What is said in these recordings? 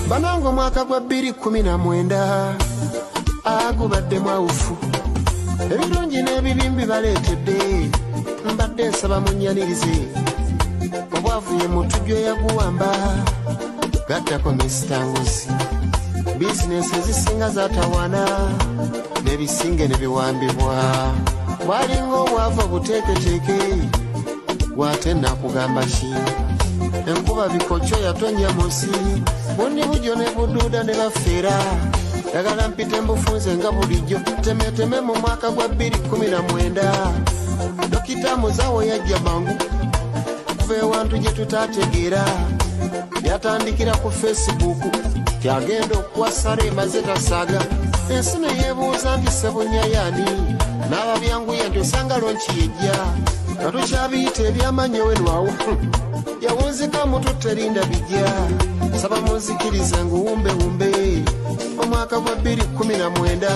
Banango mwaka gwa 2019 agubadde mwawufu ebirungi n'ebibimbi baleetedde mbadde nsaba munyanirize obwavuye mu tujjo yaguwamba gattako misitanguzi bizinesi ezisinga zatawana n'ebisinge ne biwambibwa bwalinga obwavu obuteeketeeke gwate nakugamba ki enkuba bikokyo yatonya musi bundi bujo ne buduuda ne bafeera yagala mpite mbufunze nga bulijjo temeteme mu mwaka gwa 2019 dokita muzawo yajja mangu kuva ewantu gye tutategeera yatandikira ku Facebook kyagenda okuwasala emaze tasaaga ensi ne yeebuuza nti sebunyayani n'ababyanguya nti osanga lonki yejja nga tukyabiyita ebyamanyi wenwawo yawunzika mutu terinda bijja saba munzikirize nguwumbewumbe omwaka gwa 2019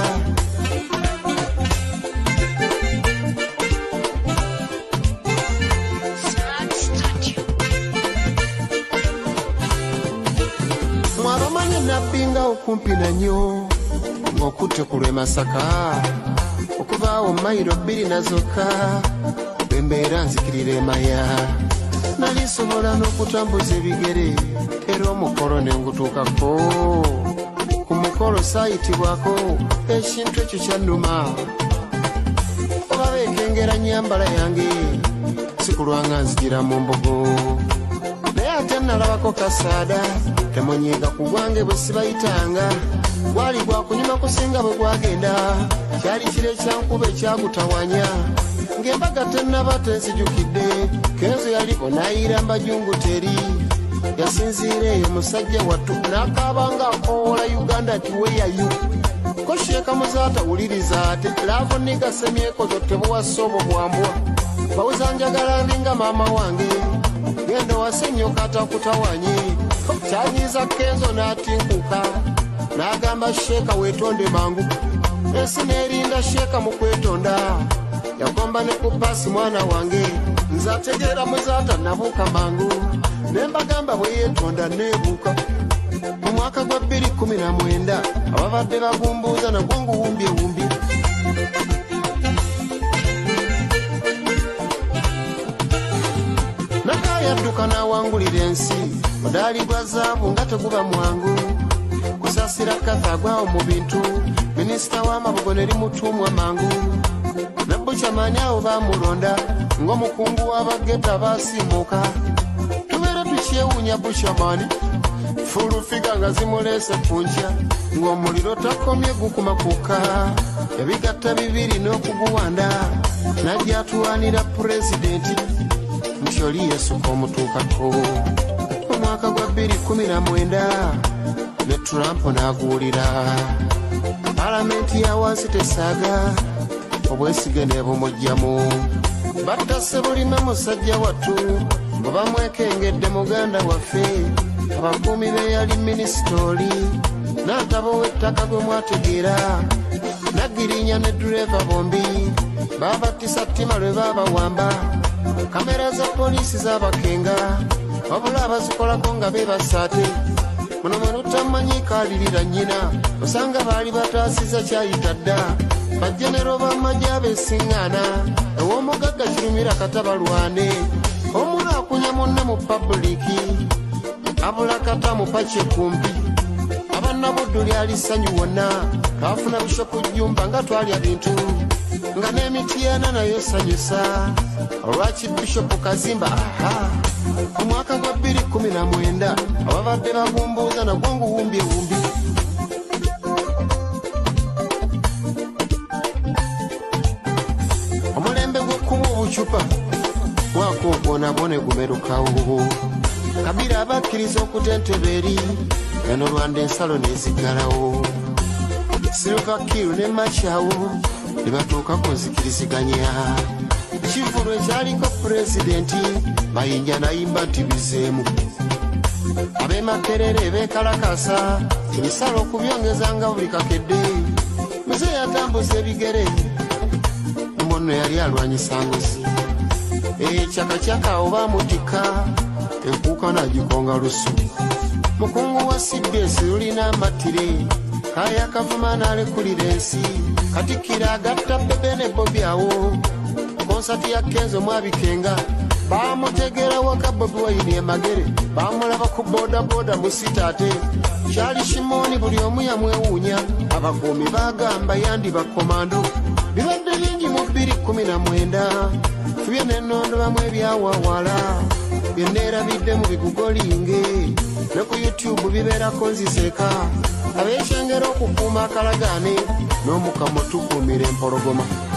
mwabamanyi nabbinga okumpi nanyo ng'okutte ku lw'e Masaka okuvaawo mayiro 2 nazokka bembeera nzikirira emaya nali nsobola n'okutambuza ebigere era omukolo ne ngutuukako ku mukolo saayitibwako ekintu ekyo kyannuma oba beekengera nyambala yange sikulwanga nzigira mu mbogo naye ate nalabako kasaada temunyiiga ku gwange bwe sibayitanga gwali gwakunyuma kusinga bwe gwagenda kyali kiro ekyankuba ekyagutawanya ng'embaga tennaba tenzijukidde kenzo yaliko n'ayira mbajungu teri yasinziira eyo musajja wattu n'akaabanga akoola Uganda nti weyayo ko Sheeka Muzaata wuliriza ate laavu nigasemyekozo tebuwassa obwo bwambwa bawuza njagala ndinga maama wange genda wasenyoka atakutawanye kyanyiiza kenzo n'atinkuka n'agamba Sheeka weetonde mangu ensi n'erinda Sheeka mu kwetonda yakomba ne ku paasi mwana wange nze ategeera Muzaata nabuuka mangu nembagamba bwe yeetonda neebuuka mu mwaka gwa 2019 ababadde bagumbuuza nagwo nguwumbyewumbye nakayadduka n'awangulira ensi mudaali gwa zaabu nga teguba mwangu kusaasira kathagwawo mu bintu minisita w'amabugo ne limutuumwa mangu nabbukyamaani awo baamulonda ng'omukungu w'abageta baasiimuuka tubeera tukyewuunya bukyamaani fulufiga nga zimuleese ku nkya ng'omuliro takomye gukumakuka ebigatta 2 n'okuguwanda najja atuwaanira pulezidenti nti oli yesuka omutuukako omwaka gwa 2019 ne Trump n'aguwulira palamenti ya wansi tesaaga obwesige ne bumujjamu battase bulime musajja wattu bwe bamwekengedde muganda waffe abakuumi be yali minisitoli n'atabo w'ettaka gwe mwategeera nagirinya ne dureeva bombi baabattisa ttima lwe baabawamba kamera za poliisi z'abakenga wabula abazikolako nga beebasaate muno mwe lutamanyi kaalirira nnyina osanga baali bataasiza kyayita dda bajenero b'amagye abeesiŋŋaana ew'omugagga kirumira katabalwane omuntu akunya munne mu pabuliki abula kata mupakye kumpi abannabuddu lyali ssanyu wonna kaafuna bishopu jjumba nga twalya bintu nga n'emitiana nayo sanyusa olwaki bishopu Kazimba mu mwaka gwa 2019 ababadde bagumbuuza nagwo nguwumbyewumbi omulembe gw'okkuba obucupa mwaka ogwo nagwo ne gumerukawo Kabira abakkiriza okutenteba eri eno Rwanda ensalo n'eziggalawo Silver Kill ne Machawo ne batuuka ku nzikiriziganya ekivulu ekyaliko pulezidenti Mayinja n'ayimba nti bizeemu ab'e Makerere beekalakasa ebisalo okubyongezanga buli kakedde muze yatambuza ebigere munno yali alwanyisa ngozi ekyakakyaka oba mutika enkuuka nagikonga lusu mukungu wa CBS lulina amatire kaya kavuma n'alekulira ensi katikira agatta Bebe ne Bobby awo konsati ya Kenzo Mwabikenga bamutegera waka Bobi Wine Magere bamulaba ku boda mu sitate Charlie Shimoni buli omu yamwewuunya abakuumi bagamba yandi bakomando bibadde bingi mu 2019 tubye n'ennondo bamwe ebyawawala byeneerabidde mu bigugolinge ne ku YouTube bibeerako nziseka abeekyengera okukuuma akalagaane n'omukamo tukuumira empologoma